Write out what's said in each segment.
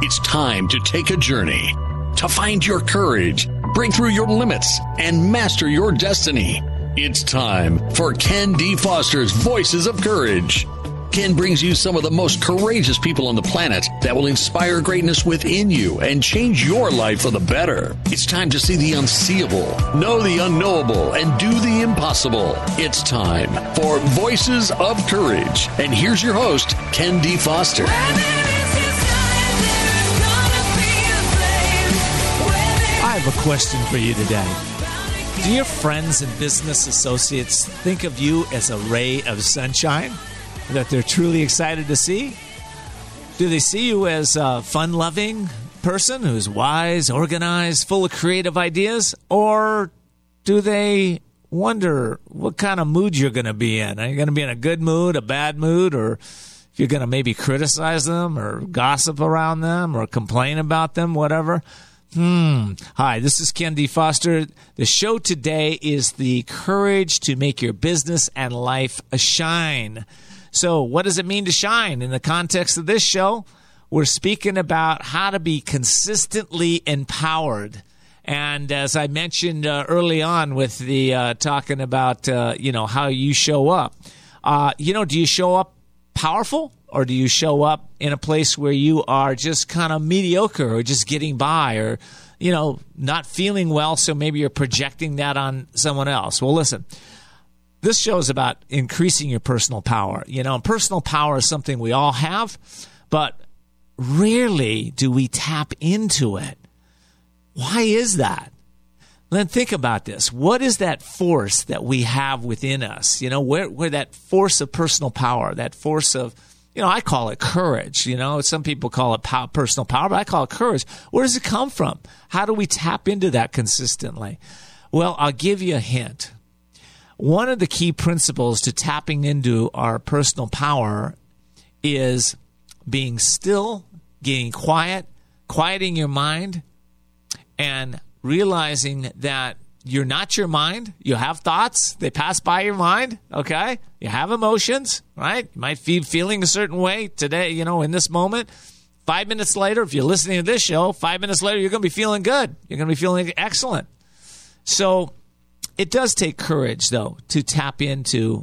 It's time to take a journey, to find your courage, break through your limits, and master your destiny. It's time for Ken D. Foster's Voices of Courage. Ken brings you some of the most courageous people on the planet that will inspire greatness within you and change your life for the better. It's time to see the unseeable, know the unknowable, and do the impossible. It's time for Voices of Courage. And here's your host, Ken D. Foster. I have a question for you today. Do your friends and business associates think of you as a ray of sunshine that they're truly excited to see? Do they see you as a fun-loving person who's wise, organized, full of creative ideas? Or do they wonder what kind of mood you're going to be in? Are you going to be in a good mood, a bad mood, or if you're going to maybe criticize them or gossip around them or complain about them, whatever? Hi, this is Ken D. Foster. The show today is the courage to make your business and life a shine. So what does it mean to shine? In the context of this show, we're speaking about how to be consistently empowered. And as I mentioned early on with the talking about, how you show up, do you show up powerful? Or do you show up in a place where you are just kind of mediocre or just getting by or, not feeling well, so maybe you're projecting that on someone else? Well, listen, this show is about increasing your personal power. Personal power is something we all have, but rarely do we tap into it. Why is that? Then think about this. What is that force that we have within us? Where that force of personal power, that force of, I call it courage. Some people call it personal power, but I call it courage. Where does it come from? How do we tap into that consistently? Well, I'll give you a hint. One of the key principles to tapping into our personal power is being still, getting quiet, quieting your mind, and realizing that you're not your mind. You have thoughts. They pass by your mind, okay? You have emotions, right? You might be feeling a certain way today, in this moment. 5 minutes later, if you're listening to this show, 5 minutes later, you're going to be feeling good. You're going to be feeling excellent. So it does take courage, though, to tap into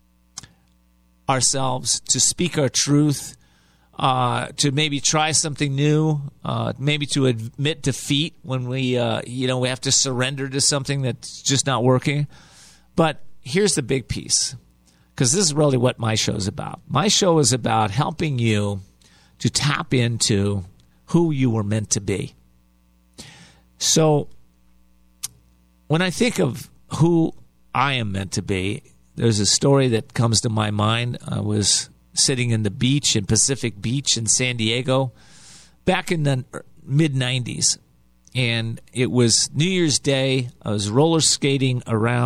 ourselves, to speak our truth, to maybe try something new, maybe to admit defeat when we have to surrender to something that's just not working. But here's the big piece, because this is really what my show is about. My show is about helping you to tap into who you were meant to be. So when I think of who I am meant to be, there's a story that comes to my mind. I was sitting in the beach in Pacific Beach in San Diego back in the mid-'90s. And it was New Year's Day. I was rollerblading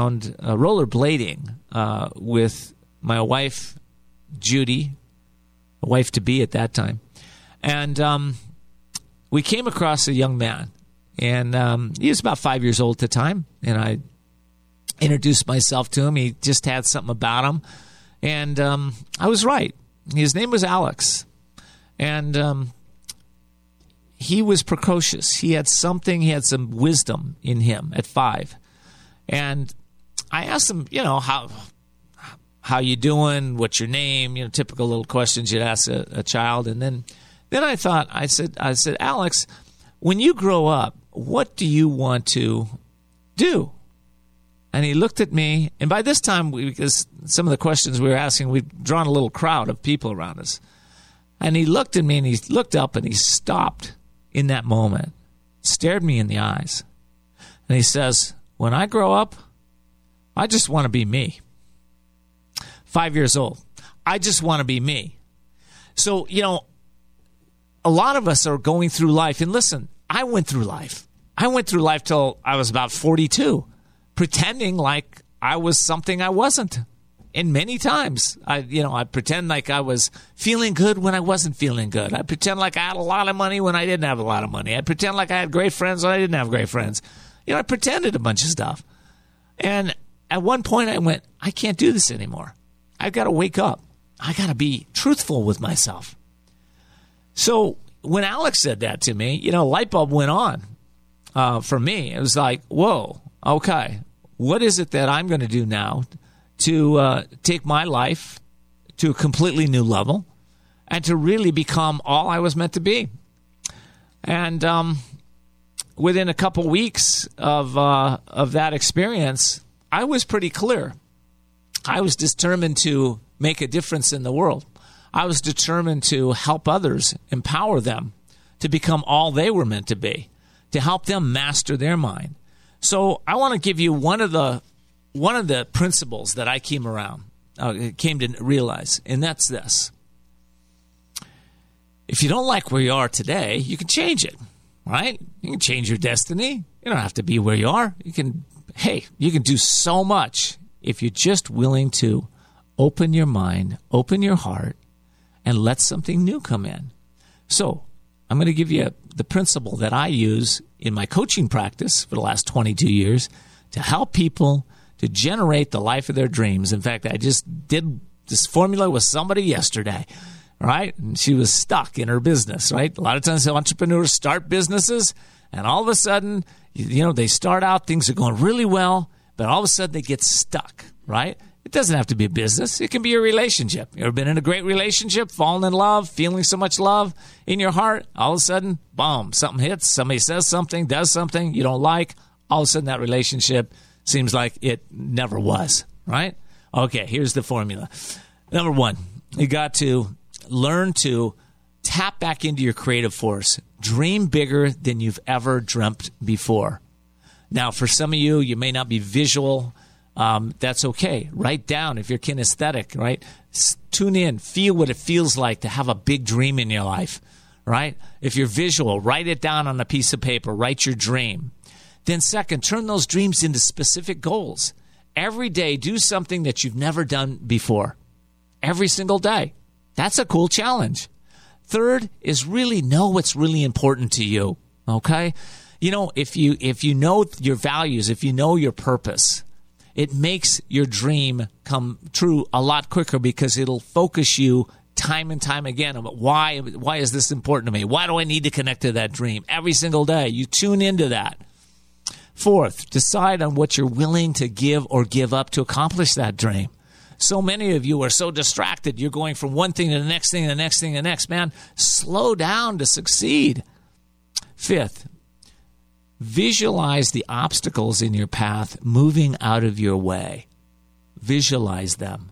with my wife, Judy, a wife-to-be at that time. And we came across a young man. And he was about 5 years old at the time. And I introduced myself to him. He just had something about him. And I was right. His name was Alex. And he was precocious. He had some wisdom in him at 5. And I asked him, how you doing? What's your name? Typical little questions you'd ask a child. And then I said, Alex, when you grow up, what do you want to do? And he looked at me, and by this time, because some of the questions we were asking, we'd drawn a little crowd of people around us. And he looked at me, and he looked up, and he stopped in that moment, stared me in the eyes. And he says, when I grow up, I just want to be me. 5 years old. I just want to be me. So, a lot of us are going through life, and listen, I went through life. I went through life till I was about 42. Pretending like I was something I wasn't. And many times, I pretend like I was feeling good when I wasn't feeling good. I pretend like I had a lot of money when I didn't have a lot of money. I pretend like I had great friends when I didn't have great friends. I pretended a bunch of stuff. And at one point I went, I can't do this anymore. I've got to wake up. I got to be truthful with myself. So, when Alex said that to me, light bulb went on for me. It was like, whoa, okay, what is it that I'm going to do now to take my life to a completely new level and to really become all I was meant to be? And within a couple weeks of that experience, I was pretty clear. I was determined to make a difference in the world. I was determined to help others, empower them to become all they were meant to be, to help them master their mind. So I want to give you one of the principles that I came to realize, and that's this. If you don't like where you are today, you can change it, right? You can change your destiny. You don't have to be where you are. You can do so much if you're just willing to open your mind, open your heart, and let something new come in. So I'm going to give you the principle that I use in my coaching practice for the last 22 years to help people to generate the life of their dreams. In fact, I just did this formula with somebody yesterday, right? And she was stuck in her business, right? A lot of times entrepreneurs start businesses, and all of a sudden, they start out, things are going really well, but all of a sudden they get stuck, right? It doesn't have to be a business. It can be a relationship. You ever been in a great relationship, fallen in love, feeling so much love in your heart? All of a sudden, boom, something hits. Somebody says something, does something you don't like. All of a sudden, that relationship seems like it never was, right? Okay, here's the formula. Number one, you got to learn to tap back into your creative force. Dream bigger than you've ever dreamt before. Now, for some of you, you may not be visual. That's okay. Write down if you're kinesthetic, right? Tune in. Feel what it feels like to have a big dream in your life, right? If you're visual, write it down on a piece of paper. Write your dream. Then second, turn those dreams into specific goals. Every day, do something that you've never done before. Every single day. That's a cool challenge. Third is really know what's really important to you, okay? If you know your values, if you know your purpose, it makes your dream come true a lot quicker because it'll focus you time and time again about why is this important to me? Why do I need to connect to that dream? Every single day, you tune into that. Fourth, decide on what you're willing to give or give up to accomplish that dream. So many of you are so distracted. You're going from one thing to the next thing, the next thing, the next. Man, slow down to succeed. Fifth, visualize the obstacles in your path moving out of your way. Visualize them.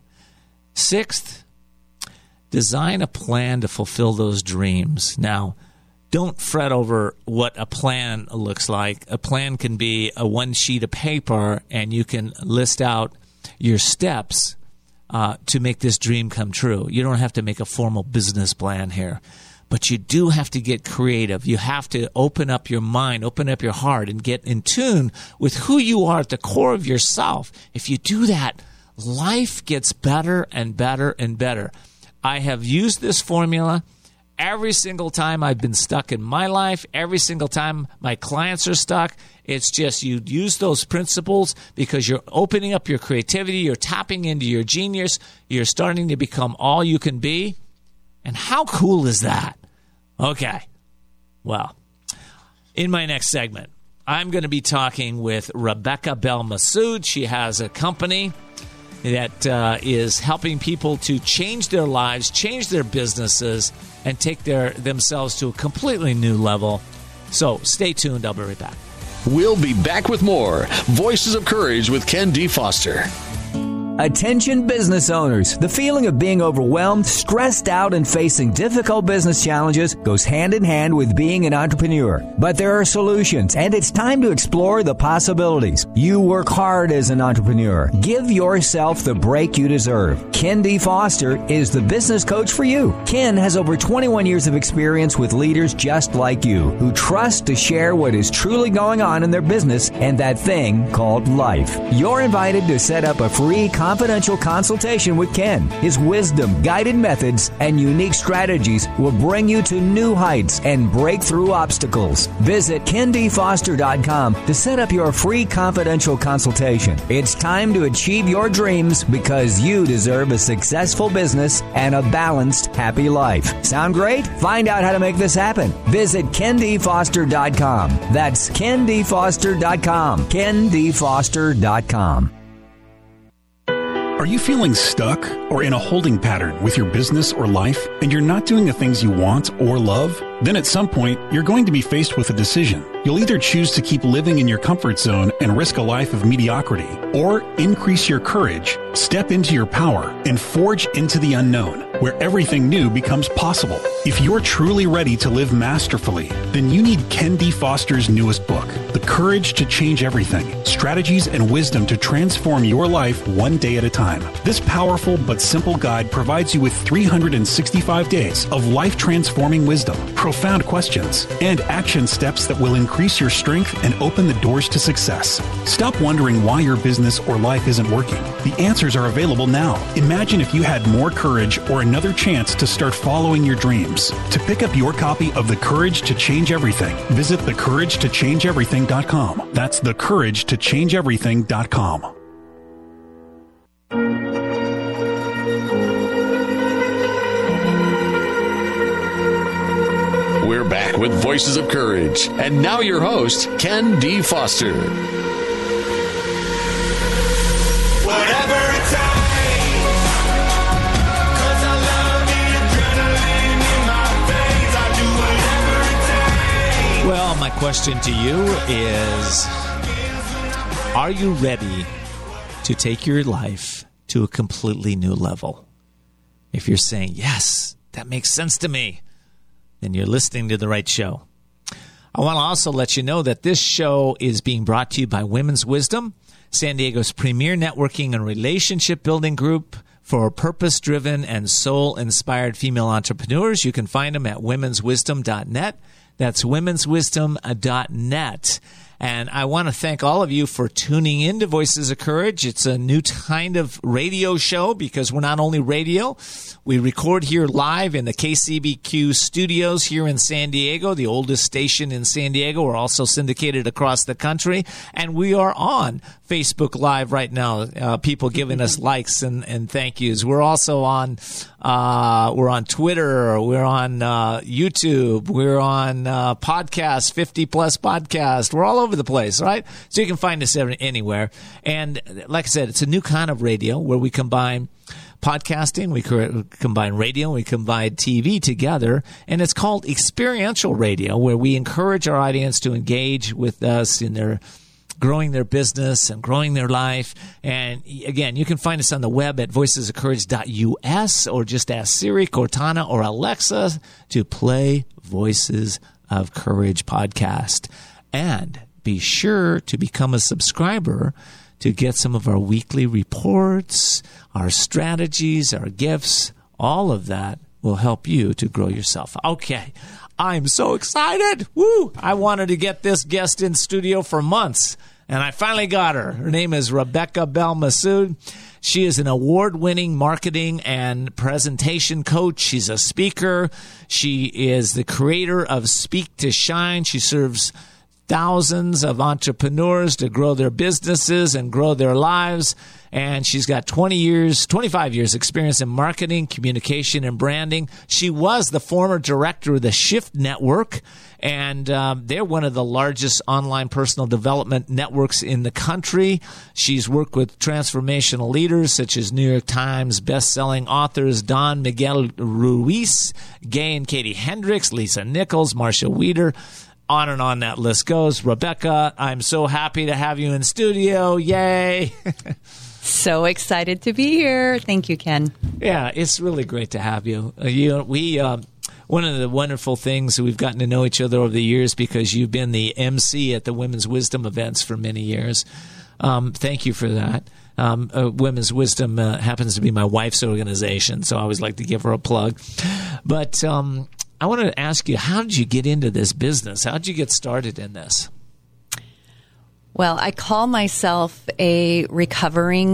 Sixth, design a plan to fulfill those dreams. Now, don't fret over what a plan looks like. A plan can be a one sheet of paper, and you can list out your steps to make this dream come true. You don't have to make a formal business plan here. But you do have to get creative. You have to open up your mind, open up your heart, and get in tune with who you are at the core of yourself. If you do that, life gets better and better and better. I have used this formula every single time I've been stuck in my life, every single time my clients are stuck. It's just you use those principles because you're opening up your creativity, you're tapping into your genius, you're starting to become all you can be. And how cool is that? Okay, well, in my next segment, I'm going to be talking with Rebecca Belmassoud. She has a company that is helping people to change their lives, change their businesses, and take themselves to a completely new level. So stay tuned. I'll be right back. We'll be back with more Voices of Courage with Ken D. Foster. Attention business owners. The feeling of being overwhelmed, stressed out, and facing difficult business challenges goes hand in hand with being an entrepreneur. But there are solutions, and it's time to explore the possibilities. You work hard as an entrepreneur. Give yourself the break you deserve. Ken D. Foster is the business coach for you. Ken has over 21 years of experience with leaders just like you, who trust to share what is truly going on in their business and that thing called life. You're invited to set up a free confidential consultation with Ken. His wisdom, guided methods, and unique strategies will bring you to new heights and break through obstacles. Visit KenDFoster.com to set up your free confidential consultation. It's time to achieve your dreams because you deserve a successful business and a balanced, happy life. Sound great? Find out how to make this happen. Visit KenDFoster.com. That's KenDFoster.com. KenDFoster.com. Are you feeling stuck or in a holding pattern with your business or life and you're not doing the things you want or love? Then at some point, you're going to be faced with a decision. You'll either choose to keep living in your comfort zone and risk a life of mediocrity, or increase your courage, step into your power, and forge into the unknown, where everything new becomes possible. If you're truly ready to live masterfully, then you need Ken D. Foster's newest book, The Courage to Change Everything, Strategies and Wisdom to Transform Your Life One Day at a Time. This powerful but simple guide provides you with 365 days of life-transforming wisdom, profound questions, and action steps that will increase your strength and open the doors to success. Stop wondering why your business or life isn't working. The answers are available now. Imagine if you had more courage or another chance to start following your dreams. To pick up your copy of The Courage to Change Everything, visit thecouragetochangeeverything.com. That's thecouragetochangeeverything.com. We're back with Voices of Courage. And now your host, Ken D. Foster. Whatever it takes, 'cause I love the adrenaline in my veins. I do whatever it takes. Well, my question to you is, are you ready to take your life to a completely new level? If you're saying, yes, that makes sense to me, then you're listening to the right show. I want to also let you know that this show is being brought to you by Women's Wisdom, San Diego's premier networking and relationship building group for purpose-driven and soul-inspired female entrepreneurs. You can find them at womenswisdom.net. That's womenswisdom.net. And I want to thank all of you for tuning in to Voices of Courage. It's a new kind of radio show because we're not only radio, we record here live in the KCBQ studios here in San Diego, the oldest station in San Diego. We're also syndicated across the country, and we are on Facebook Live right now. People giving us likes and thank yous. We're also on we're on Twitter, we're on YouTube, we're on podcasts, 50 plus podcasts. We're all over the place, right? So you can find us anywhere. And like I said, it's a new kind of radio where we combine podcasting, we combine radio, we combine TV together, and it's called experiential radio, where we encourage our audience to engage with us in their growing their business and growing their life. And again, you can find us on the web at voicesofcourage.us, or just ask Siri, Cortana, or Alexa to play Voices of Courage podcast. And be sure to become a subscriber to get some of our weekly reports, our strategies, our gifts. All of that will help you to grow yourself. Okay, I'm so excited. Woo! I wanted to get this guest in studio for months, and I finally got her. Her name is Rebecca Belmessud. She is an award-winning marketing and presentation coach. She's a speaker. She is the creator of Speak to Shine. She serves thousands of entrepreneurs to grow their businesses and grow their lives. And she's got 25 years experience in marketing, communication, and branding. She was the former director of the Shift Network, and they're one of the largest online personal development networks in the country. She's worked with transformational leaders such as New York Times best-selling authors Don Miguel Ruiz, Gay and Katie Hendricks, Lisa Nichols, Marsha Weeder. On and on that list goes. Rebecca, I'm so happy to have you in studio. Yay. So excited to be here. Thank you, Ken. Yeah, it's really great to have you. One of the wonderful things, we've gotten to know each other over the years because you've been the MC at the Women's Wisdom events for many years. Thank you for that. Women's Wisdom happens to be my wife's organization, so I always like to give her a plug. But I wanted to ask you, how did you get into this business? How did you get started in this? Well, I call myself a recovering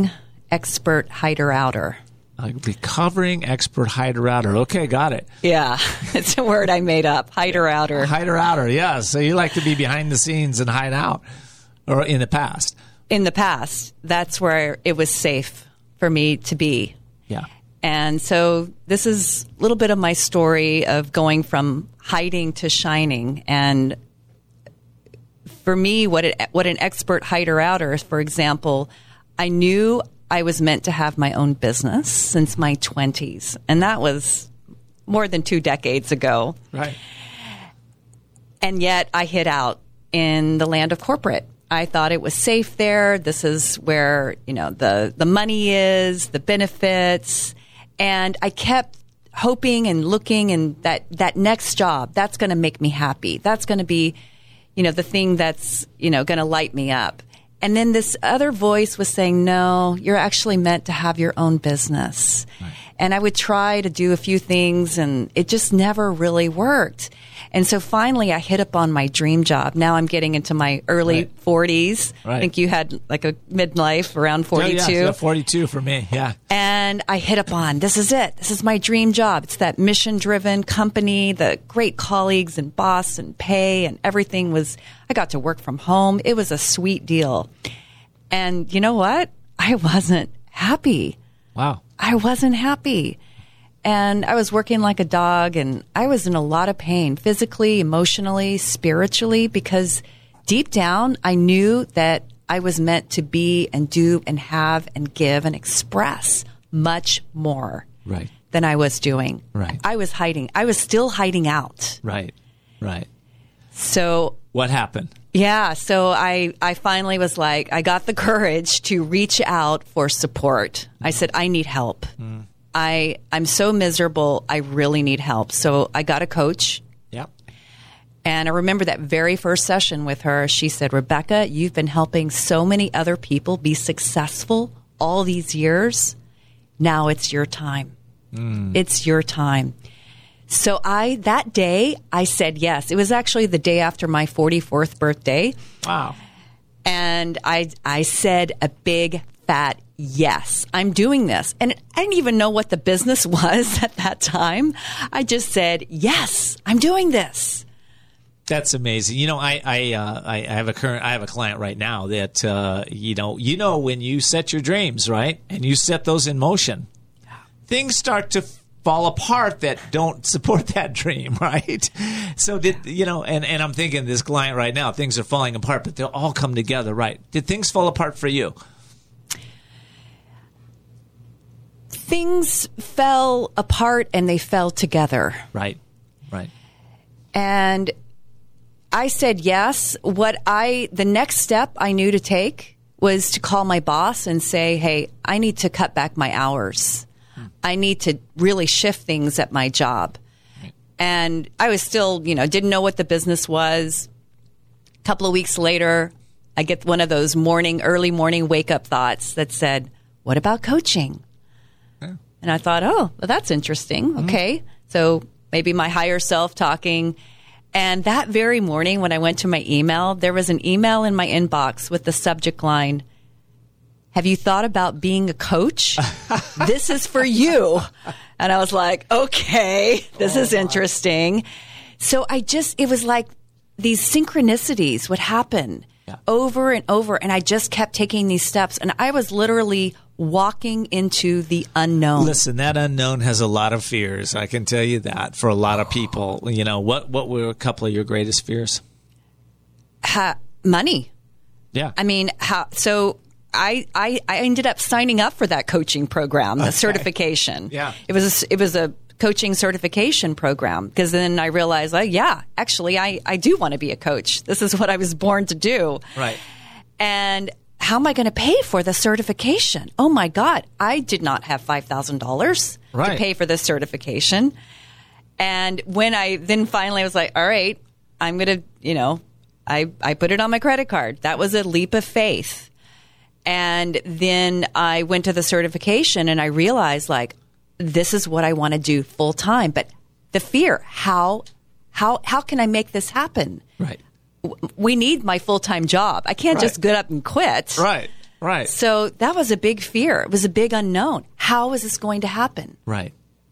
expert hider-outer. A recovering expert hider-outer. Okay, got it. Yeah, it's a word I made up, hider-outer. Hider-outer, yeah. So you like to be behind the scenes and hide out, or in the past. In the past, that's where it was safe for me to be. Yeah. And so this is a little bit of my story of going from hiding to shining. And for me, what an expert hider-outer is, for example, I knew I was meant to have my own business since my 20s. And that was more than 2 decades ago. Right. And yet I hid out in the land of corporate. I thought it was safe there. This is where, the money is, the benefits. And I kept hoping and looking, and that next job, that's going to make me happy. That's going to be, the thing that's, going to light me up. And then this other voice was saying, no, you're actually meant to have your own business. Right. And I would try to do a few things, and it just never really worked. And so finally I hit upon my dream job. Now I'm getting into my early 40s. Right. I think you had like a midlife around 42. Oh, yeah, 42 for me, yeah. And I hit upon, this is it. This is my dream job. It's that mission-driven company, the great colleagues and boss and pay and everything I got to work from home. It was a sweet deal. And you know what? I wasn't happy. Wow. I wasn't happy. And I was working like a dog, and I was in a lot of pain, physically, emotionally, spiritually, because deep down, I knew that I was meant to be and do and have and give and express much more than I was doing. Right. I was hiding. I was still hiding out. Right. So what happened? Yeah. So I finally was like, I got the courage to reach out for support. I said, I need help. I'm so miserable. I really need help. So I got a coach. Yep. And I remember that very first session with her. She said, Rebecca, you've been helping so many other people be successful all these years. Now it's your time. It's your time. So that day, I said yes. It was actually the day after my 44th birthday. Wow. And I said a big, fat yes, I'm doing this. And I didn't even know what the business was at that time. I just said, yes, I'm doing this. That's amazing. I have a client right now that, when you set your dreams, right, and you set those in motion, things start to fall apart that don't support that dream, right? So and I'm thinking this client right now, things are falling apart, but they'll all come together, right? Did things fall apart for you? Things fell apart and they fell together. Right. And I said yes. The next step I knew to take was to call my boss and say, hey, I need to cut back my hours. I need to really shift things at my job. Right. And I was still, didn't know what the business was. A couple of weeks later, I get one of those early morning wake up thoughts that said, what about coaching? And I thought, oh, well, that's interesting. Okay. So maybe my higher self talking. And that very morning when I went to my email, there was an email in my inbox with the subject line, have you thought about being a coach? This is for you. And I was like, okay, this is interesting. So it was like these synchronicities would happen over and over. And I just kept taking these steps. And I was literally walking into the unknown. Listen, that unknown has a lot of fears. I can tell you that for a lot of people. What were a couple of your greatest fears? Money. Yeah. I mean, so I ended up signing up for that coaching program, the certification. Yeah. It was a coaching certification program, because then I realized, actually, I do want to be a coach. This is what I was born to do. Right. And how am I going to pay for the certification? Oh my God, I did not have $5,000 to pay for this certification. And when then finally I was like, all right, I'm going to, I put it on my credit card. That was a leap of faith. And then I went to the certification and I realized, like, this is what I want to do full time. But the fear, how can I make this happen? Right. We need my full-time job. I can't just get up and quit. Right. Right. So that was a big fear. It was a big unknown. How is this going to happen? Right.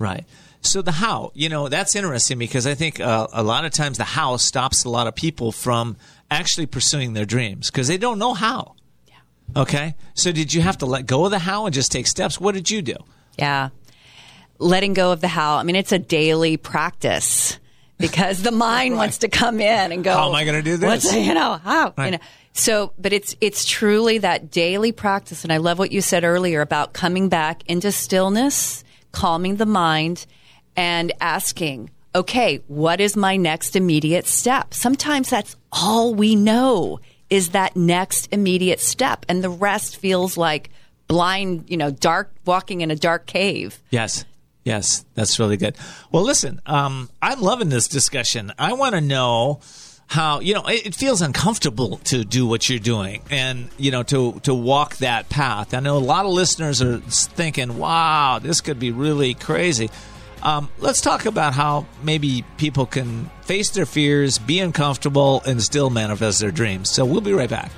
So the how, that's interesting because I think a lot of times the how stops a lot of people from actually pursuing their dreams because they don't know how. Yeah. Okay. So did you have to let go of the how and just take steps? What did you do? Yeah. Letting go of the how. I mean, it's a daily practice because the mind wants to come in and go, how am I going to do this? How? Right. So, but it's truly that daily practice. And I love what you said earlier about coming back into stillness, calming the mind, and asking, okay, what is my next immediate step? Sometimes that's all we know is that next immediate step. And the rest feels like blind, dark, walking in a dark cave. Yes, that's really good. Well, listen, I'm loving this discussion. I want to know how, it feels uncomfortable to do what you're doing and, to walk that path. I know a lot of listeners are thinking, wow, this could be really crazy. Let's talk about how maybe people can face their fears, be uncomfortable, and still manifest their dreams. So we'll be right back.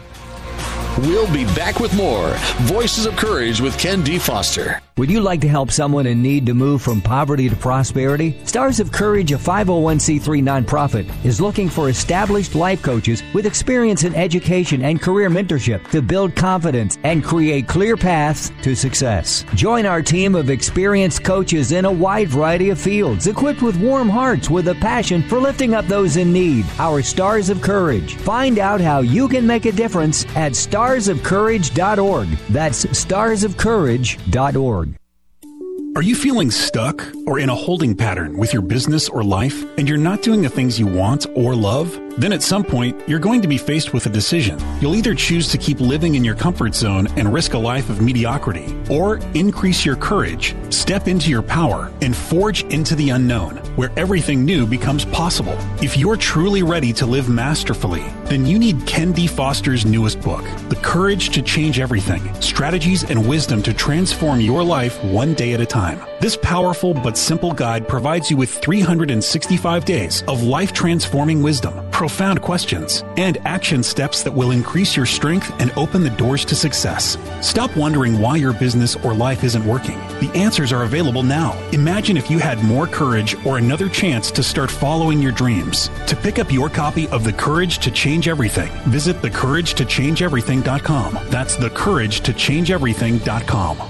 We'll be back with more Voices of Courage with Ken D. Foster. Would you like to help someone in need to move from poverty to prosperity? Stars of Courage, a 501c3 nonprofit, is looking for established life coaches with experience in education and career mentorship to build confidence and create clear paths to success. Join our team of experienced coaches in a wide variety of fields, equipped with warm hearts with a passion for lifting up those in need. Our Stars of Courage. Find out how you can make a difference at starsofcourage.org. That's starsofcourage.org. Are you feeling stuck or in a holding pattern with your business or life and you're not doing the things you want or love? Then at some point, you're going to be faced with a decision. You'll either choose to keep living in your comfort zone and risk a life of mediocrity, or increase your courage, step into your power, and forge into the unknown, where everything new becomes possible. If you're truly ready to live masterfully, then you need Ken D. Foster's newest book, The Courage to Change Everything, Strategies and Wisdom to Transform Your Life One Day at a Time. This powerful but simple guide provides you with 365 days of life-transforming wisdom, profound questions, and action steps that will increase your strength and open the doors to success. Stop wondering why your business or life isn't working. The answers are available now. Imagine if you had more courage or another chance to start following your dreams. To pick up your copy of The Courage to Change Everything, visit thecouragetochangeeverything.com. That's thecouragetochangeeverything.com.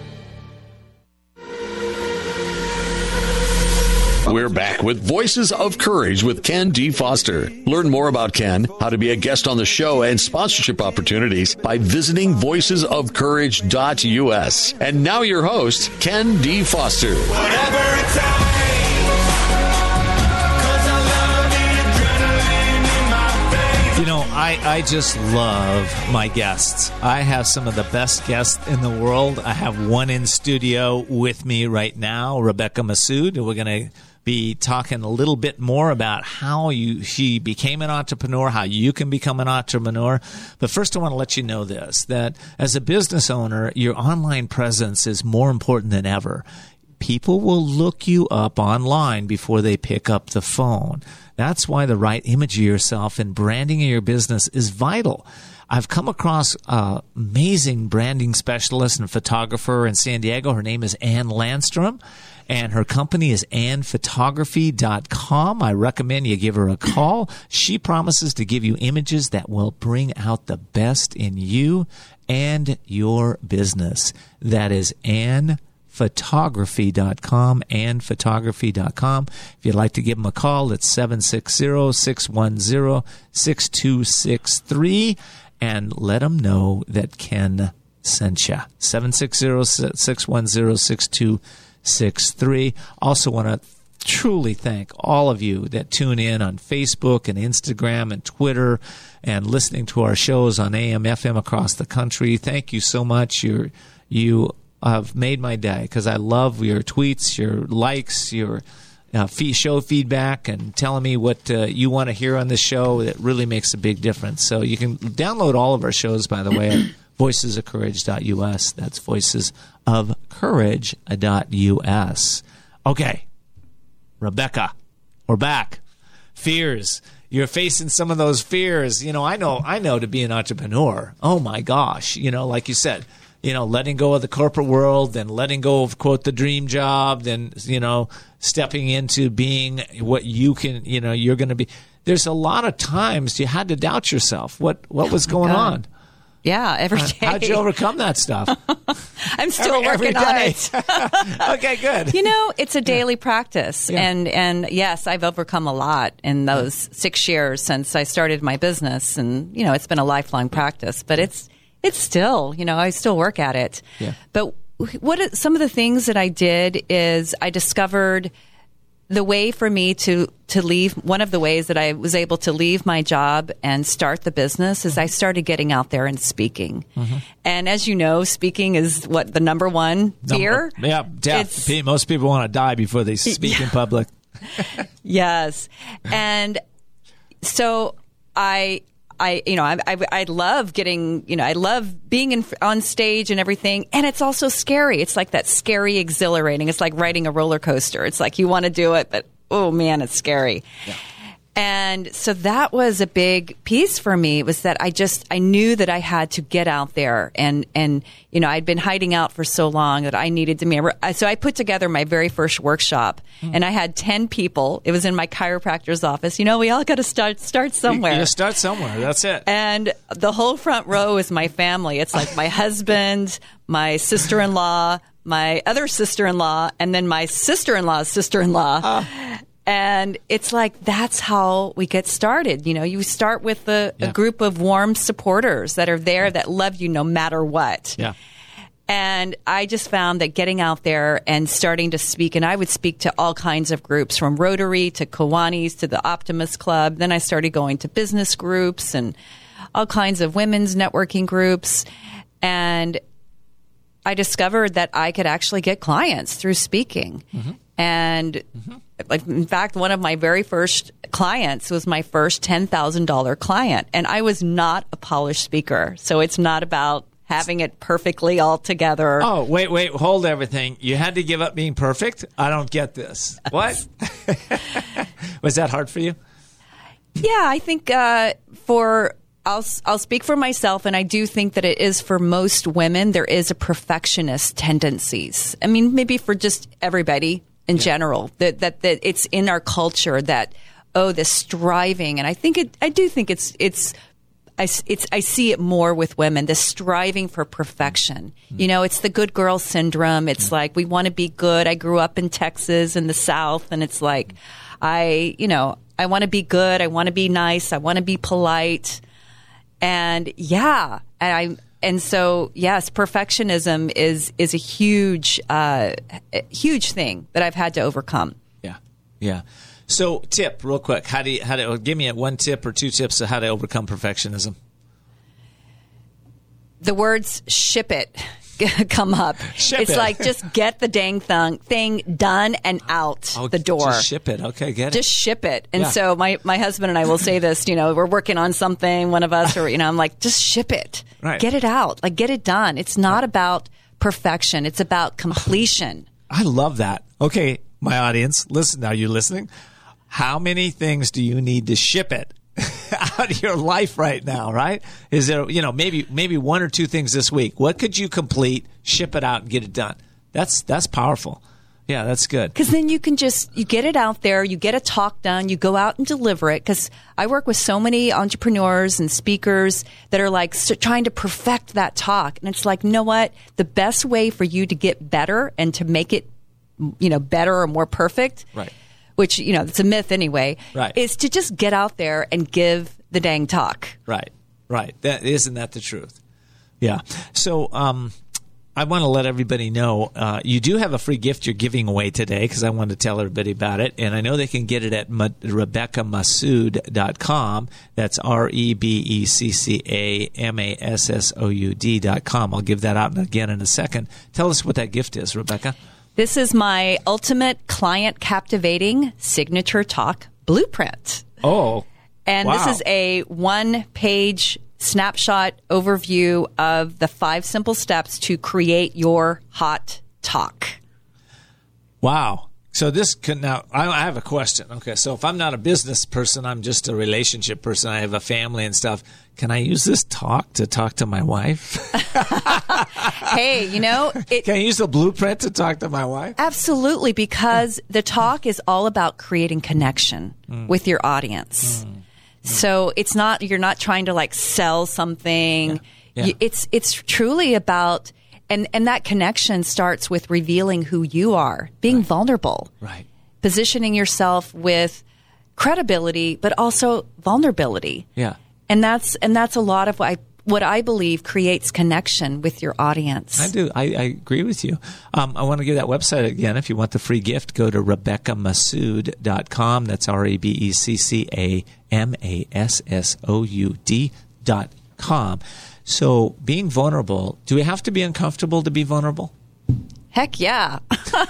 We're back with Voices of Courage with Ken D. Foster. Learn more about Ken, how to be a guest on the show, and sponsorship opportunities by visiting voicesofcourage.us. And now your host, Ken D. Foster. Whatever it takes, 'cause I love the adrenaline in my veins. I just love my guests. I have some of the best guests in the world. I have one in studio with me right now, Rebecca Massoud, and we're going to be talking a little bit more about how she became an entrepreneur, how you can become an entrepreneur. But first, I want to let you know this, that as a business owner, your online presence is more important than ever. People will look you up online before they pick up the phone. That's why the right image of yourself and branding of your business is vital. I've come across an amazing branding specialist and photographer in San Diego. Her name is Ann Landstrom, and her company is annphotography.com. I recommend you give her a call. She promises to give you images that will bring out the best in you and your business. That is annphotography.com, annphotography.com. If you'd like to give them a call, it's 760-610-6263, and let them know that Ken sent you. 760-610-6263. Also want to truly thank all of you that tune in on Facebook and Instagram and Twitter and listening to our shows on AM, FM across the country. Thank you so much. You have made my day because I love your tweets, your likes, your show feedback, and telling me what you want to hear on the show. That really makes a big difference. So you can download all of our shows, by the way, at voicesofcourage.us. That's voicesofcourage.us. Okay, Rebecca, we're back. Fears. you're facing some of those fears. I know to be an entrepreneur. Oh my gosh. Like you said, letting go of the corporate world, then letting go of, quote, the dream job, then, stepping into being what you can, you're going to be. There's a lot of times you had to doubt yourself. What was going on? Yeah, every day. How'd you overcome that stuff? I'm still every working on day. it. Okay, good. It's a daily practice. Yeah. And yes, I've overcome a lot in those 6 years since I started my business. And, it's been a lifelong practice. But it's still, I still work at it. Yeah. But some of the things that I did is I discovered the way for me to leave, one of the ways that I was able to leave my job and start the business is I started getting out there and speaking. Mm-hmm. And as you know, speaking is the number one fear. Yeah, death. Most people want to die before they speak in public. Yes. And so I love getting, I love being on stage and everything. And it's also scary. It's like that scary, exhilarating. It's like riding a roller coaster. It's like you want to do it, but oh man, it's scary. Yeah. And so that was a big piece for me, was that I knew that I had to get out there and I'd been hiding out for so long that I needed to so I put together my very first workshop and I had 10 people. It was in my chiropractor's office. We all got to start somewhere. You start somewhere. That's it. And the whole front row is my family. It's like my husband, my sister-in-law, my other sister-in-law, and then my sister-in-law's sister-in-law. And it's like, that's how we get started. You start with a group of warm supporters that are there that love you no matter what. Yeah. And I just found that getting out there and starting to speak, and I would speak to all kinds of groups, from Rotary to Kiwanis to the Optimist Club. Then I started going to business groups and all kinds of women's networking groups. And I discovered that I could actually get clients through speaking. Mm-hmm. And in fact, one of my very first clients was my first $10,000 client. And I was not a polished speaker. So it's not about having it perfectly all together. Oh, wait, hold everything. You had to give up being perfect? I don't get this. What? Was that hard for you? Yeah, I think I'll speak for myself, and I do think that it is for most women, there is a perfectionist tendencies. I mean, maybe for just everybody in general, that it's in our culture that, the striving. And I do think I see it more with women, the striving for perfection. It's the good girl syndrome. It's like, we want to be good. I grew up in Texas in the South, and it's like, I want to be good. I want to be nice. I want to be polite. And so yes, perfectionism is a huge thing that I've had to overcome. Yeah. So, tip real quick. How do give me one tip or two tips of how to overcome perfectionism? The words "ship it" come up. It's like, just get the dang thing done and out the door. Just ship it. Okay, get it. Just ship it. And so my husband and I will say this, we're working on something, one of us, or, I'm like, just ship it. Right. Get it out. Like, get it done. It's not about perfection. It's about completion. I love that. Okay, my audience, listen. Are you listening? How many things do you need to ship it out of your life right now, right? Is there, maybe one or two things this week? What could you complete, ship it out, and get it done? That's powerful. Yeah, that's good. Because then you can you get it out there, you get a talk done, you go out and deliver it. Because I work with so many entrepreneurs and speakers that are like trying to perfect that talk. And it's like, you know what? The best way for you to get better and to make it, better or more perfect, right? Which, it's a myth anyway, right, is to just get out there and give the dang talk. Right. Isn't that the truth? Yeah. So I want to let everybody know you do have a free gift you're giving away today, because I want to tell everybody about it. And I know they can get it at RebeccaMassoud.com. That's RebeccaMassoud.com. I'll give that out again in a second. Tell us what that gift is, Rebecca. This is my ultimate client captivating signature talk blueprint. Oh, and wow. This is a one-page snapshot overview of the 5 simple steps to create your hot talk. Wow. So this can now, I have a question. Okay, so if I'm not a business person, I'm just a relationship person, I have a family and stuff, can I use this talk to my wife? Hey, Can I use the blueprint to talk to my wife? absolutely, because the talk is all about creating connection with your audience. So you're not trying to like sell something. Yeah. It's truly about, and that connection starts with revealing who you are, being vulnerable, Right. positioning yourself with credibility, but also vulnerability. Yeah. And that's a lot of what I believe creates connection with your audience. I do. I agree with you. I want to give that website again. If you want the free gift, go to RebeccaMassoud.com. That's RebeccaMassoud.com. So being vulnerable, do we have to be uncomfortable to be vulnerable? Heck yeah.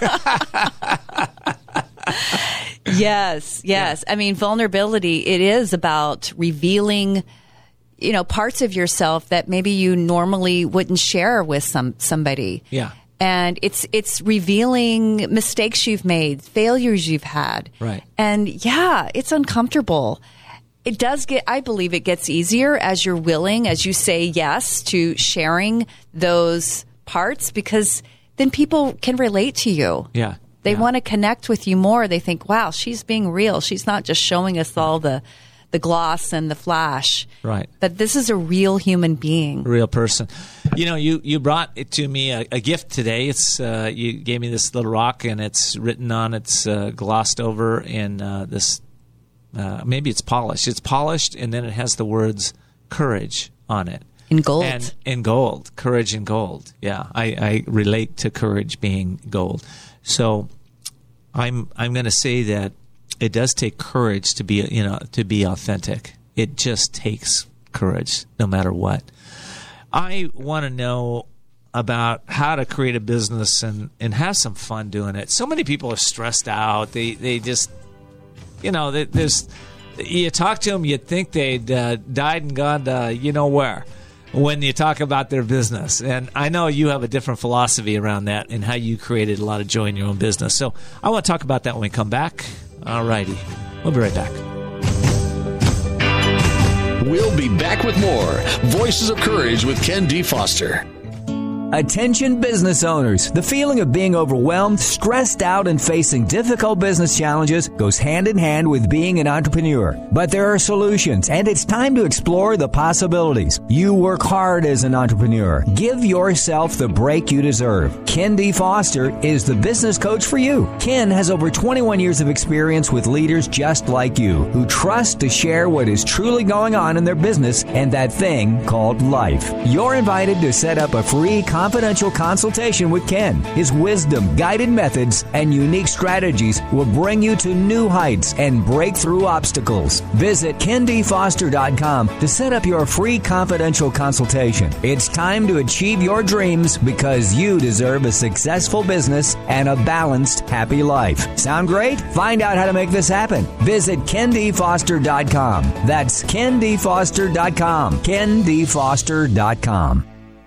Yes. I mean, vulnerability, it is about revealing, parts of yourself that maybe you normally wouldn't share with somebody. Yeah. And it's revealing mistakes you've made, failures you've had. Right. And yeah, it's uncomfortable. It does I believe it gets easier as you're willing, as you say yes to sharing those parts, because then people can relate to you. Yeah. They want to connect with you more. They think, wow, she's being real. She's not just showing us all the gloss and the flash. Right. But this is a real human being. Real person. You brought it to me a gift today. It's you gave me this little rock, and it's written on. It's glossed over in this. Maybe it's polished. It's polished, and then it has the words "courage" on it. In gold. And in gold. Courage in gold. Yeah, I relate to courage being gold. So I'm going to say that it does take courage to be authentic. It just takes courage, no matter what. I want to know about how to create a business and have some fun doing it. So many people are stressed out. They just, there's, you talk to them, you'd think they'd died and gone to where when you talk about their business. And I know you have a different philosophy around that and how you created a lot of joy in your own business. So I want to talk about that when we come back. All righty. We'll be right back. We'll be back with more Voices of Courage with Ken D. Foster. Attention business owners. The feeling of being overwhelmed, stressed out, and facing difficult business challenges goes hand in hand with being an entrepreneur. But there are solutions, and it's time to explore the possibilities. You work hard as an entrepreneur. Give yourself the break you deserve. Ken D. Foster is the business coach for you. Ken has over 21 years of experience with leaders just like you, who trust to share what is truly going on in their business and that thing called life. You're invited to set up a free confidential consultation with Ken. His wisdom, guided methods, and unique strategies will bring you to new heights and break through obstacles. Visit KenDFoster.com to set up your free confidential consultation. It's time to achieve your dreams because you deserve a successful business and a balanced, happy life. Sound great? Find out how to make this happen. Visit KenDFoster.com. That's KenDFoster.com. KenDFoster.com.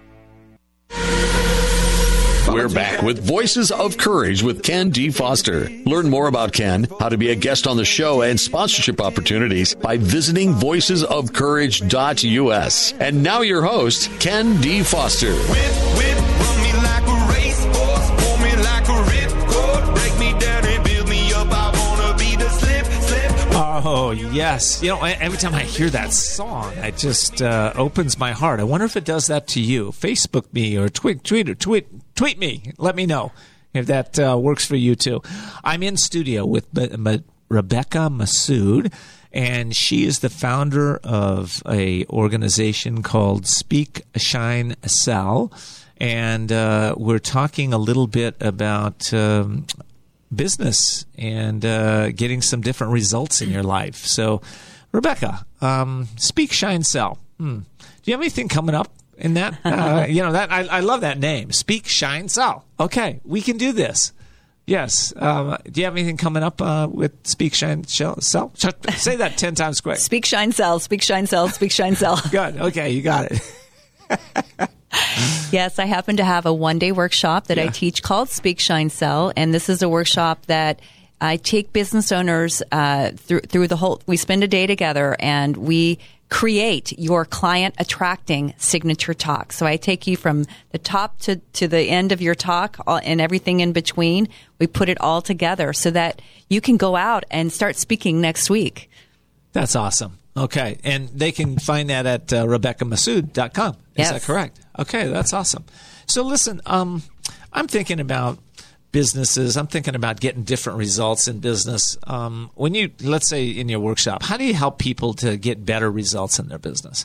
We're back with Voices of Courage with Ken D. Foster. Learn more about Ken, how to be a guest on the show, and sponsorship opportunities by visiting voicesofcourage.us. And now your host, Ken D. Foster. Whip, run me like a racehorse, pull me like a ripcord, break me down and build me up. I wanna be the slip. Oh, yes. Every time I hear that song, it just opens my heart. I wonder if it does that to you. Facebook me or tweet me. Let me know if that works for you too. I'm in studio with Rebecca Massoud, and she is the founder of a organization called Speak, Shine, Sell. And we're talking a little bit about business and getting some different results in your life. So, Rebecca, Speak, Shine, Sell. Do you have anything coming up in that? I love that name. Speak, Shine, Sell. Okay, we can do this. Yes. Do you have anything coming up with Speak, Shine, Sell? Say that 10 times quick. Speak, shine, sell. Speak, shine, sell. Speak, shine, sell. Good. Okay, you got it. Yes, I happen to have a one-day workshop that I teach called Speak, Shine, Sell. And this is a workshop that I take business owners through the whole. We spend a day together and we create your client attracting signature talk. So I take you from the top to the end of your talk and everything in between. We put it all together so that you can go out and start speaking next week. That's awesome. Okay. And they can find that at RebeccaMassoud.com. Is Yes. that correct? Okay. That's awesome. So listen, I'm thinking about businesses. I'm thinking about getting different results in business. When you, let's say in your workshop, how do you help people to get better results in their business?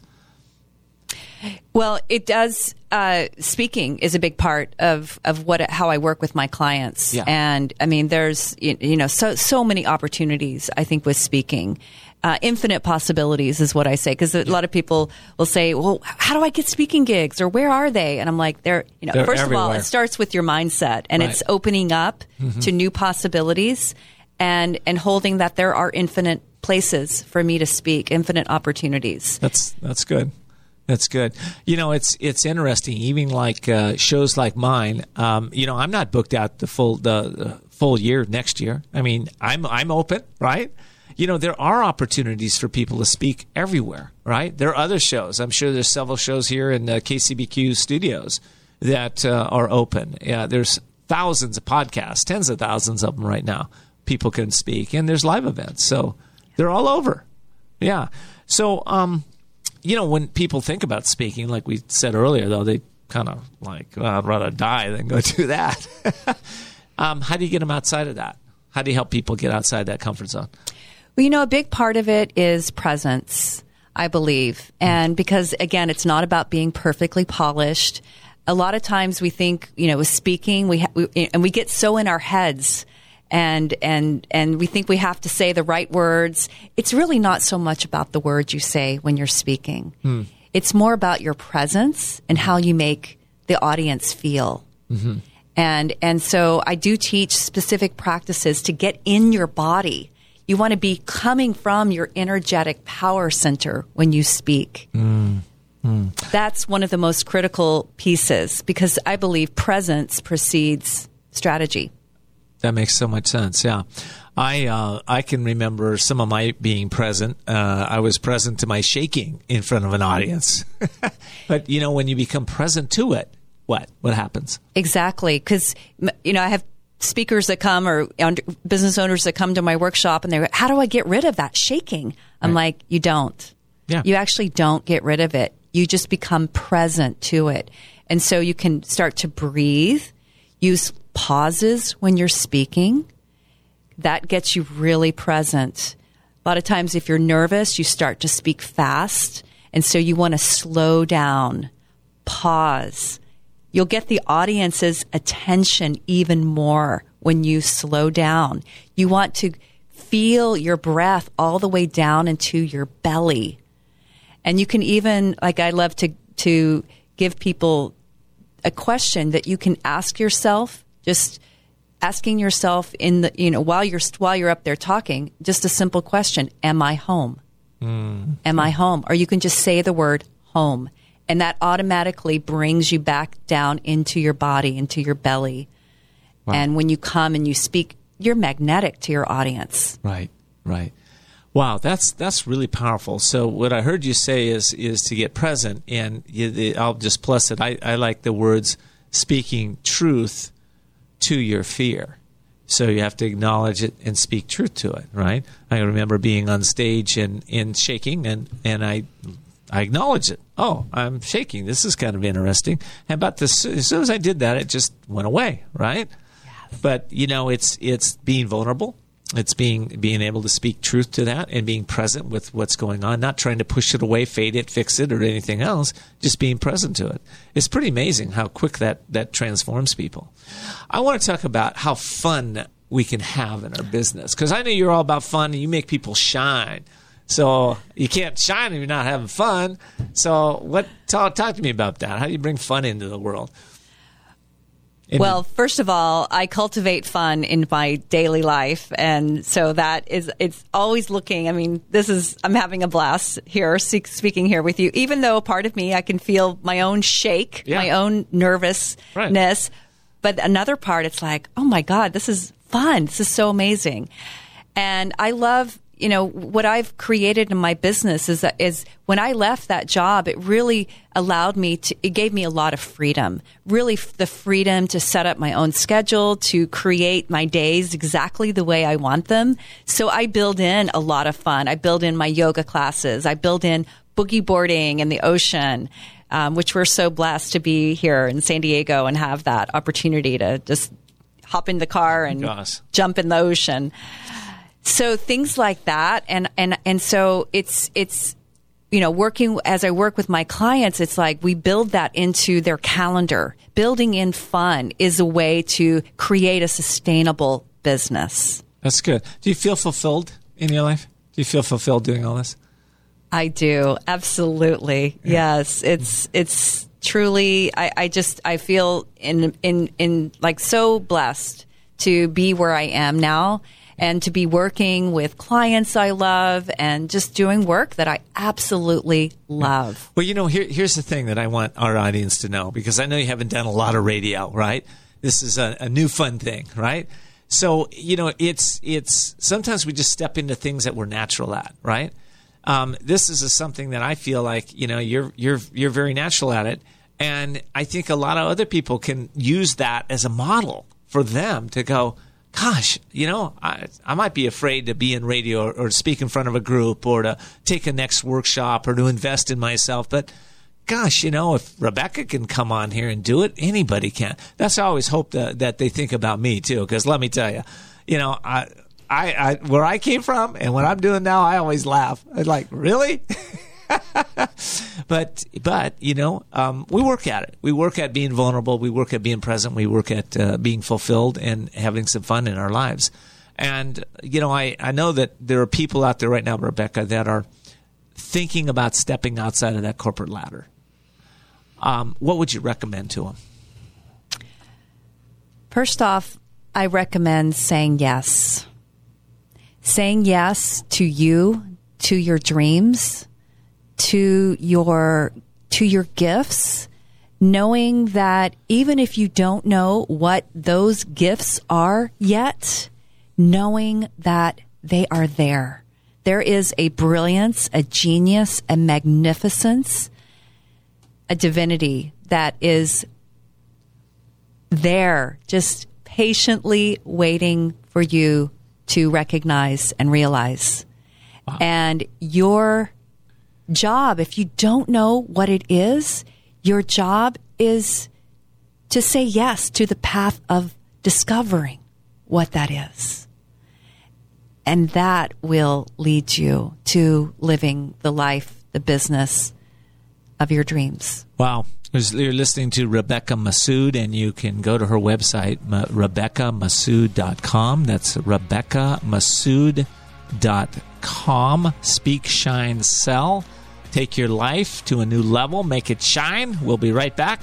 Well, it does. Speaking is a big part of how I work with my clients. Yeah. And I mean, there's, so many opportunities, I think, with speaking. Infinite possibilities is what I say, because a lot of people will say, well, how do I get speaking gigs, or where are they? And I'm like, they're first of all, everywhere. it starts with your mindset, and Right. it's opening up to new possibilities and holding that there are infinite places for me to speak, infinite opportunities. That's good. That's good. It's interesting. Even like shows like mine. I'm not booked out the full year next year. I mean, I'm open, right? There are opportunities for people to speak everywhere, right? There are other shows. I'm sure there's several shows here in the KCBQ studios that are open. Yeah, there's thousands of podcasts, tens of thousands of them right now. People can speak, and there's live events, so they're all over. Yeah. So, when people think about speaking, like we said earlier, though, they kind of like, well, I'd rather die than go do that. How do you get them outside of that? How do you help people get outside that comfort zone? Well, a big part of it is presence, I believe. And because, again, it's not about being perfectly polished. A lot of times we think, with speaking, we get so in our heads and we think we have to say the right words. It's really not so much about the words you say when you're speaking. It's more about your presence and how you make the audience feel. Mm-hmm. And so I do teach specific practices to get in your body. You want to be coming from your energetic power center when you speak. That's one of the most critical pieces, because I believe presence precedes strategy. That makes so much sense. Yeah. I can remember some of my being present. I was present to my shaking in front of an audience. But, when you become present to it, what happens? Exactly. Because, I have speakers that come, or business owners that come to my workshop, and they're, how do I get rid of that shaking? I'm like, you don't. Yeah. You actually don't get rid of it. You just become present to it. And so you can start to breathe, use pauses when you're speaking. That gets you really present. A lot of times if you're nervous, you start to speak fast. And so you want to slow down, pause. You'll get the audience's attention even more when you slow down. You want to feel your breath all the way down into your belly. And you can even, like, I love to give people a question that you can ask yourself, just asking yourself in the, while you're up there talking, just a simple question: am I home? Am I home? Or you can just say the word home. And that automatically brings you back down into your body, into your belly. Wow. And when you come and you speak, you're magnetic to your audience. Right. Wow, that's really powerful. So what I heard you say is to get present, and I'll just plus it. I like the words speaking truth to your fear. So you have to acknowledge it and speak truth to it, right? I remember being on stage and shaking, and I acknowledged it. Oh, I'm shaking. This is kind of interesting. And about this, as soon as I did that, it just went away, right? Yes. But it's being vulnerable. It's being able to speak truth to that and being present with what's going on, not trying to push it away, fade it, fix it, or anything else, just being present to it. It's pretty amazing how quick that transforms people. I want to talk about how fun we can have in our business, because I know you're all about fun and you make people shine. So you can't shine if you're not having fun. So talk to me about that. How do you bring fun into the world? Well, first of all, I cultivate fun in my daily life. And so it's always looking, I'm having a blast here, speaking here with you, even though a part of me, I can feel my own shake, my own nervousness. Right. But another part, it's like, oh my God, this is fun. This is so amazing. And I love, what I've created in my business is when I left that job, it really it gave me a lot of freedom, really the freedom to set up my own schedule, to create my days exactly the way I want them. So I build in a lot of fun. I build in my yoga classes. I build in boogie boarding in the ocean, which we're so blessed to be here in San Diego and have that opportunity to just hop in the car and jump in the ocean. So things like that, and so it's working as I work with my clients, it's like we build that into their calendar. Building in fun is a way to create a sustainable business. That's good. Do you feel fulfilled in your life? Do you feel fulfilled doing all this? I do, absolutely. Yeah. Yes, it's truly. I feel in like so blessed to be where I am now. And to be working with clients I love and just doing work that I absolutely love. Well, here's the thing that I want our audience to know, because I know you haven't done a lot of radio, right? This is a new fun thing, right? So, it's sometimes we just step into things that we're natural at, right? This is something that I feel like, you're very natural at it. And I think a lot of other people can use that as a model for them to go, gosh, I might be afraid to be in radio or speak in front of a group or to take a next workshop or to invest in myself. But gosh, if Rebecca can come on here and do it, anybody can. That's I always hope that they think about me too. Because let me tell you, I where I came from and what I'm doing now, I always laugh. I'm like, really? But we work at it. We work at being vulnerable. We work at being present. We work at being fulfilled and having some fun in our lives. And, I know that there are people out there right now, Rebecca, that are thinking about stepping outside of that corporate ladder. What would you recommend to them? First off, I recommend saying yes. Saying yes to you, to your dreams, to your gifts, knowing that even if you don't know what those gifts are yet, knowing that they are there. There is a brilliance, a genius, a magnificence, a divinity that is there, just patiently waiting for you to recognize and realize. Wow. And your job, if you don't know what it is, your job is to say yes to the path of discovering what that is. And that will lead you to living the life, the business of your dreams. Wow. You're listening to Rebecca Massoud, and you can go to her website, RebeccaMassoud.com. That's RebeccaMassoud.com. Speak, Shine, Sell. Take your life to a new level. Make it shine. We'll be right back.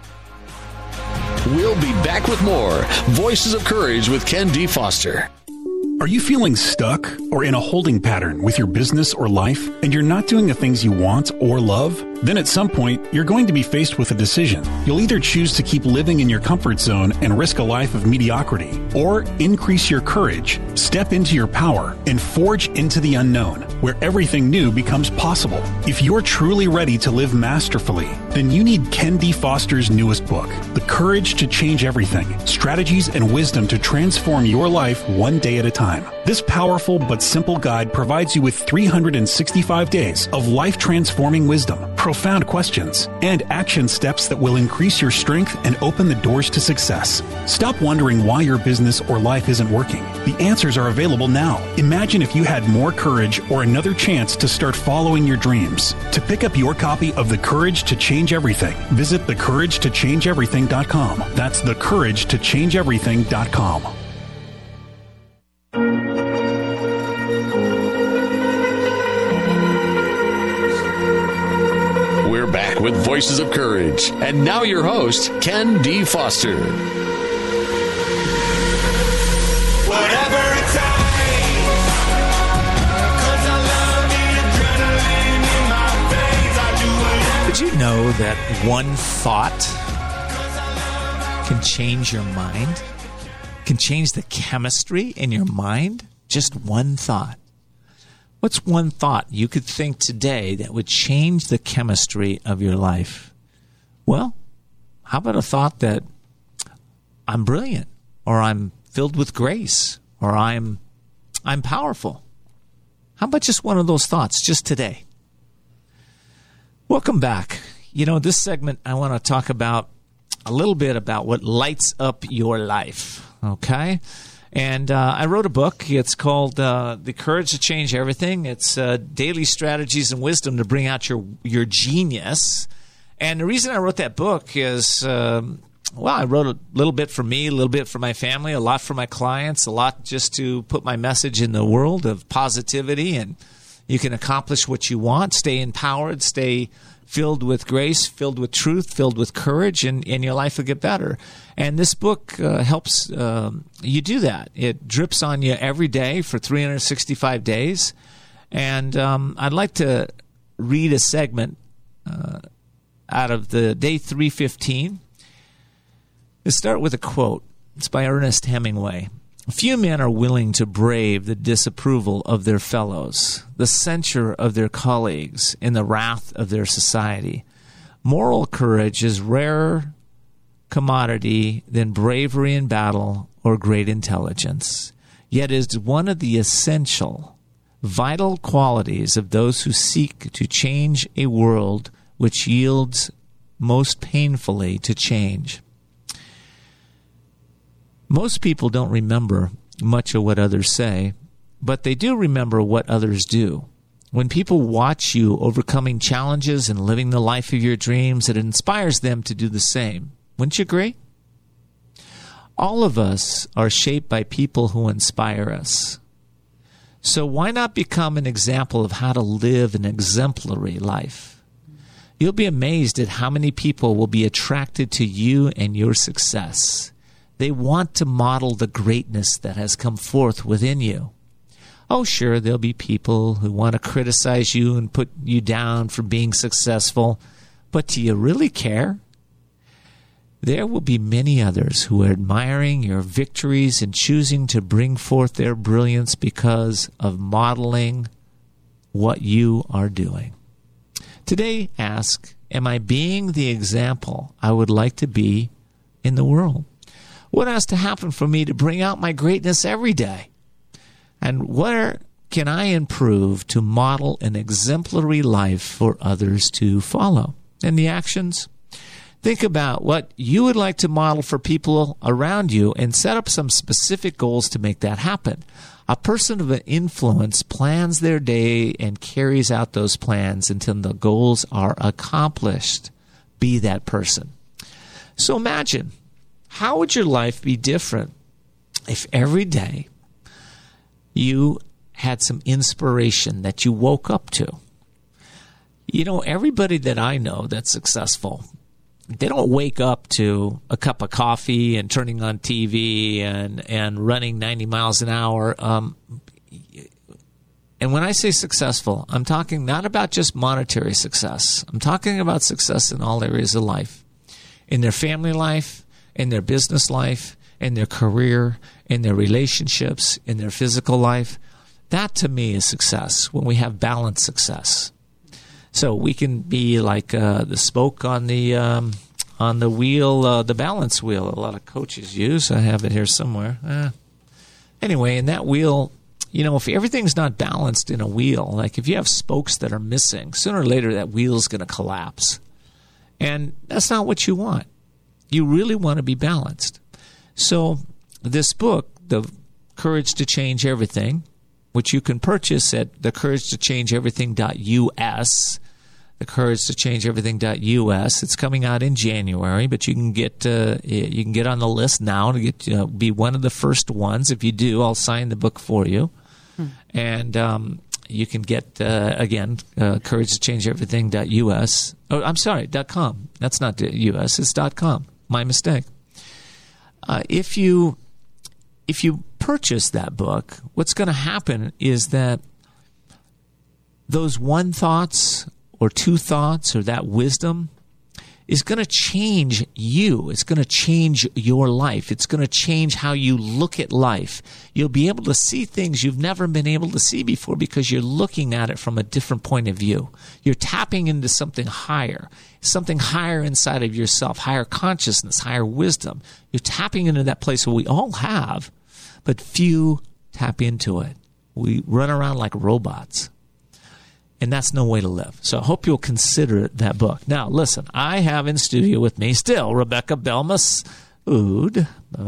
We'll be back with more Voices of Courage with Ken D. Foster. Are you feeling stuck or in a holding pattern with your business or life, and you're not doing the things you want or love? Then at some point, you're going to be faced with a decision. You'll either choose to keep living in your comfort zone and risk a life of mediocrity, or increase your courage, step into your power, and forge into the unknown, where everything new becomes possible. If you're truly ready to live masterfully, then you need Ken D. Foster's newest book, The Courage to Change Everything, Strategies and Wisdom to Transform Your Life One Day at a Time. This powerful but simple guide provides you with 365 days of life-transforming wisdom, profound questions, and action steps that will increase your strength and open the doors to success. Stop wondering why your business or life isn't working. The answers are available now. Imagine if you had more courage or another chance to start following your dreams. To pick up your copy of The Courage to Change Everything, visit thecouragetochangeeverything.com. That's thecouragetochangeeverything.com. We're back with Voices of Courage. And now your host, Ken D. Foster. know that one thought can change your mind, can change the chemistry in your mind? Just one thought. What's one thought you could think today that would change the chemistry of your life? Well, how about a thought that I'm brilliant, or I'm filled with grace, or I'm powerful? How about just one of those thoughts just today? Welcome back. You know, this segment, I want to talk about a little bit about what lights up your life, okay? And I wrote a book. It's called The Courage to Change Everything. It's daily strategies and wisdom to bring out your genius. And the reason I wrote that book is, I wrote a little bit for me, a little bit for my family, a lot for my clients, a lot just to put my message in the world of positivity, and you can accomplish what you want, stay empowered, stay filled with grace, filled with truth, filled with courage, and your life will get better. And this book helps you do that. It drips on you every day for 365 days. And I'd like to read a segment out of the day 315. Let's start with a quote. It's by Ernest Hemingway. Few men are willing to brave the disapproval of their fellows, the censure of their colleagues, and the wrath of their society. Moral courage is rarer commodity than bravery in battle or great intelligence, yet is one of the essential, vital qualities of those who seek to change a world which yields most painfully to change. Most people don't remember much of what others say, but they do remember what others do. When people watch you overcoming challenges and living the life of your dreams, it inspires them to do the same. Wouldn't you agree? All of us are shaped by people who inspire us. So why not become an example of how to live an exemplary life? You'll be amazed at how many people will be attracted to you and your success. They want to model the greatness that has come forth within you. Oh, sure, there'll be people who want to criticize you and put you down for being successful, but do you really care? There will be many others who are admiring your victories and choosing to bring forth their brilliance because of modeling what you are doing. Today, ask, am I being the example I would like to be in the world? What has to happen for me to bring out my greatness every day? And where can I improve to model an exemplary life for others to follow? And the actions? Think about what you would like to model for people around you and set up some specific goals to make that happen. A person of influence plans their day and carries out those plans until the goals are accomplished. Be that person. So imagine, how would your life be different if every day you had some inspiration that you woke up to? You know, everybody that I know that's successful, they don't wake up to a cup of coffee and turning on TV and running 90 miles an hour. And when I say successful, I'm talking not about just monetary success. I'm talking about success in all areas of life, in their family life, in their business life, in their career, in their relationships, in their physical life. That to me is success, when we have balanced success. So we can be like the spoke on the wheel, the balance wheel a lot of coaches use. I have it here somewhere. Anyway, in that wheel, you know, if everything's not balanced in a wheel, like if you have spokes that are missing, sooner or later that wheel's going to collapse. And that's not what you want. You really want to be balanced. So this book, The Courage to Change Everything, which you can purchase at thecouragetochangeeverything.us, thecouragetochangeeverything.us. It's coming out in January, but you can get on the list now to get be one of the first ones. If you do, I'll sign the book for you. And you can get, couragetochangeeverything.us. Oh, I'm sorry, .com. That's not .us, it's .com. My mistake. If you purchase that book, what's going to happen is that those one thoughts or two thoughts or that wisdom is going to change you. It's going to change your life. It's going to change how you look at life. You'll be able to see things you've never been able to see before because you're looking at it from a different point of view. You're tapping into something higher inside of yourself, higher consciousness, higher wisdom. You're tapping into that place where we all have, but few tap into it. We run around like robots. And that's no way to live. So I hope you'll consider that book. Now, listen, I have in studio with me still Rebecca Massoud,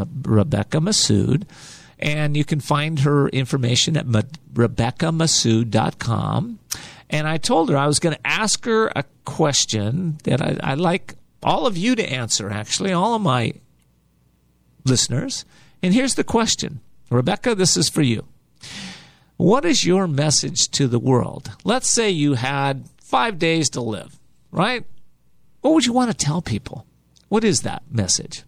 and you can find her information at RebeccaMassoud.com. And I told her I was going to ask her a question that I'd like all of you to answer, actually, all of my listeners. And here's the question. Rebecca, this is for you. What is your message to the world? Let's say you had 5 days to live, right? What would you want to tell people? What is that message?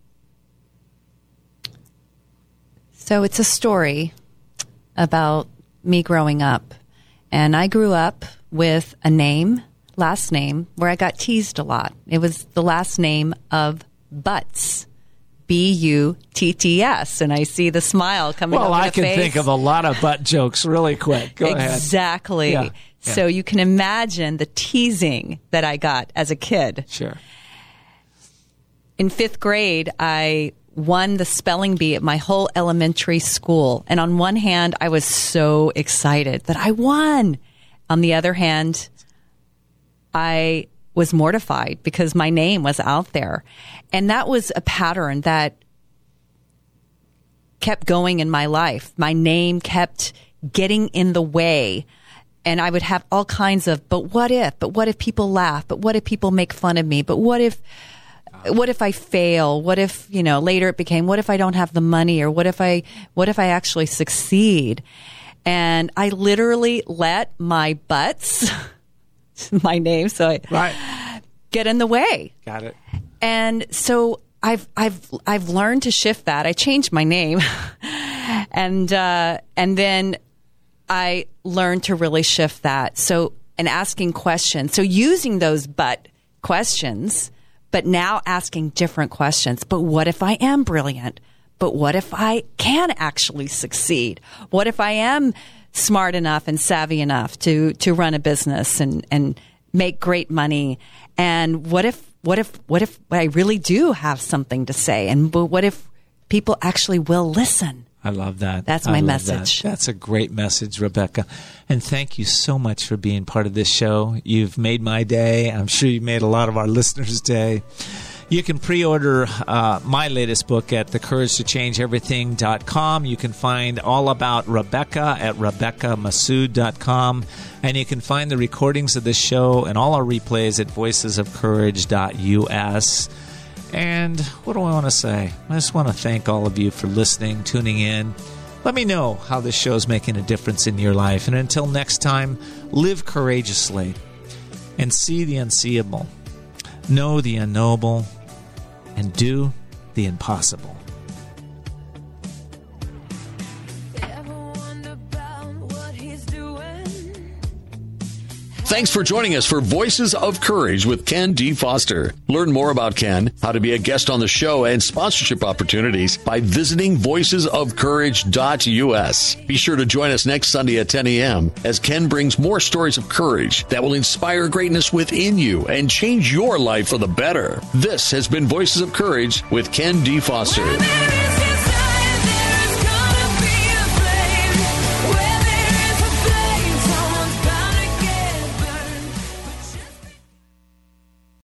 So it's a story about me growing up. And I grew up with a last name, where I got teased a lot. It was the last name of Butts. Butts, and I see the smile coming over the face. Well, I can think of a lot of butt jokes really quick. Go ahead. Exactly. Yeah. So you can imagine the teasing that I got as a kid. Sure. In 5th grade, I won the spelling bee at my whole elementary school. And on one hand, I was so excited that I won. On the other hand, I was mortified because my name was out there. And that was a pattern that kept going in my life. My name kept getting in the way. And I would have all kinds of, but what if people laugh? But what if people make fun of me? But what if I fail? What if, later it became, what if I don't have the money? Or what if I actually succeed? And I literally let my butts, my name, get in the way. Got it. And so I've learned to shift that. I changed my name, and then I learned to really shift that. So, and asking questions. So using those but questions, but now asking different questions. But what if I am brilliant? But what if I can actually succeed? What if I am smart enough and savvy enough to run a business and make great money? And what if I really do have something to say? And what if people actually will listen? I love that. That's my message. That's a great message, Rebecca. And thank you so much for being part of this show. You've made my day. I'm sure you made a lot of our listeners' day. You can pre-order my latest book at thecouragetochangeeverything.com. You can find all about Rebecca at RebeccaMassoud.com. And you can find the recordings of this show and all our replays at voicesofcourage.us. And what do I want to say? I just want to thank all of you for listening, tuning in. Let me know how this show is making a difference in your life. And until next time, live courageously and see the unseeable, know the unknowable, and do the impossible. Thanks for joining us for Voices of Courage with Ken D. Foster. Learn more about Ken, how to be a guest on the show, and sponsorship opportunities by visiting voicesofcourage.us. Be sure to join us next Sunday at 10 a.m. as Ken brings more stories of courage that will inspire greatness within you and change your life for the better. This has been Voices of Courage with Ken D. Foster.